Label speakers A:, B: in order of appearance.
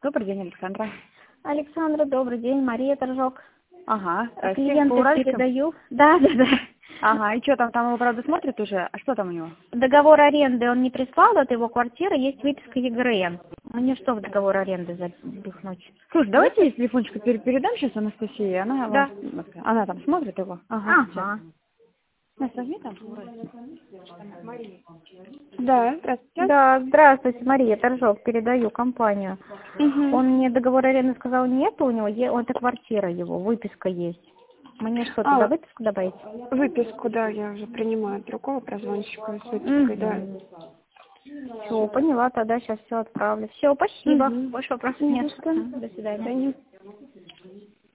A: Добрый день, Александра.
B: Александра, добрый день. Мария Торжок.
A: Ага,
B: Клиенту передаю. Да.
A: Ага, и что там его, правда, смотрят уже? А что там у него?
B: Договор аренды он не прислал, это его квартира, есть выписка ЕГРН. Мне что в договор аренды запихнуть?
A: Слушай, давайте я телефончик передам сейчас Анастасии,
B: Да.
A: она там смотрит его.
B: Ага.
A: Настя, возьми там. Да, здравствуйте.
B: Да, здравствуйте, Мария Торжок, передаю компанию.
A: Угу.
B: Он мне договор аренды сказал, нет у него, это квартира его, выписка есть. Мне что, туда выписку добавить?
A: Выписку, да, я уже принимаю от другого прозвонщика с выпиской, да.
B: Все, поняла, тогда сейчас все отправлю. Все, спасибо.
A: Мгм.
B: Больше вопросов
A: Не
B: нет.
A: за что.
B: До свидания.